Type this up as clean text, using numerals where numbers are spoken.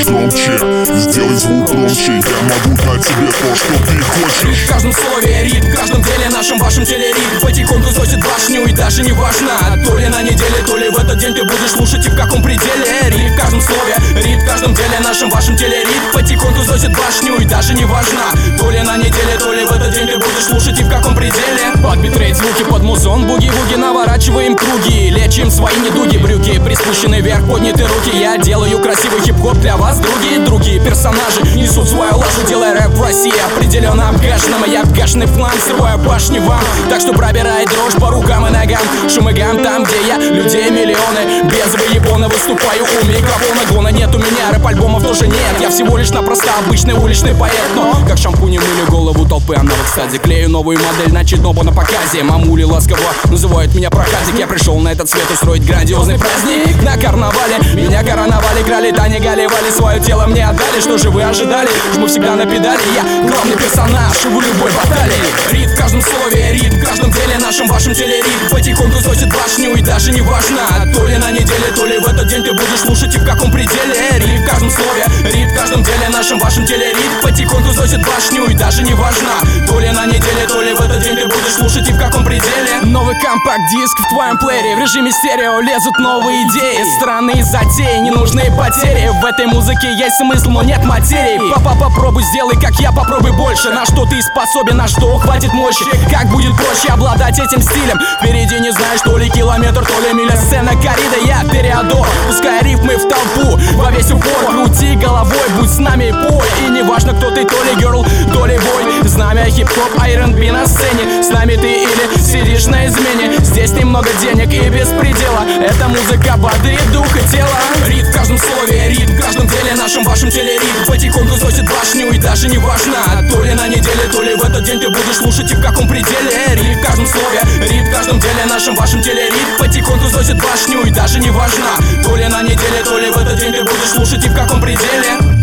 громче, сделай звук громче. Я могу дать тебе то, что ты хочешь. В каждом слове ритм, в каждом деле нашем, вашем теле ритм потихоньку сносит башню, и даже не важно, то ли на неделе, то ли в этот день ты будешь слушать и в каком пределе. Ритм в каждом слове, ритм в каждом деле нашем, вашем теле ритм потихоньку сносит башню, и даже не важно, то ли на неделе, то ли в этот день ты будешь слушать и в каком пределе. Под битрейт звуки, под музон, буги-буги, наворачиваем круги, лечим свои недуги, брюки приспущены вверх, подняты руки. Я делаю красивый хип-хоп для вас, другие персонажи несут свою лажу, делая рэп в России определенно обгашенным. Я обгашенный фланг, срываю башни вам, так что пробирает дрожь по рукам и ногам. Шум и гам там, где я, людей миллионы, без выебона выступаю у микрофона. Гона нет у меня, рэп-альбомов тоже нет, я всего лишь напросто обычный уличный поэт. Но как шампунем мыли голову толпы, она в экстазе. Клею новую модель на очередного на показе. Мамули ласково называют меня проказик. Я пришел на этот свет устроить грандиозный праздник. На карнавале меня короновали, крали, Таня галивали, свое тело мне отдали. Что же вы ожидали? Жму всегда на педали, я главный персонаж в любой баталии. Ритм в каждом слове, ритм в каждом деле нашем, вашем теле ритм потихоньку сносит башню, и даже не важно, то ли на неделе, то ли в этот день ты будешь слушать и в каком пределе. Ритм в каждом слове, ритм в каждом деле нашем, вашем теле ритм потихоньку сносит башню, и даже не важно, то ли на неделе, то ли в этот день ты будешь слушать и в каком пределе. Новый компакт-диск в твоем плеере, в режиме стерео лезут новые идеи, странные затеи, ненужные потери. В этой музыке есть смысл, но нет материи. Папа, попробуй, сделай как я, попробуй больше. На что ты способен, на что хватит мощи, как будет проще обладать этим стилем. Впереди не знаешь, то ли километр, то ли миля. Сцена коррида, я Тореадор, пускай рифмы в толпу во весь упор. Крути головой, будь с нами и пой. И не важно, кто ты, то ли герл, то ли бой. Знамя хип-хоп, R&B на сцене. С нами ты или сидишь на измене. Здесь немного денег и без предела. Эта музыка бодрит дух и тело. Ритм в каждом слове, ритм в каждом деле нашем, вашем теле ритм потихоньку сносит башню, и даже не важно, то ли на неделе, то ли в этот день ты будешь слушать и в каком пределе. Ритм в каждом слове, ритм в каждом деле нашем, вашем теле ритм потихоньку сносит башню, и даже не важно, то ли на неделе, то ли в этот день ты будешь слушать и в каком пределе.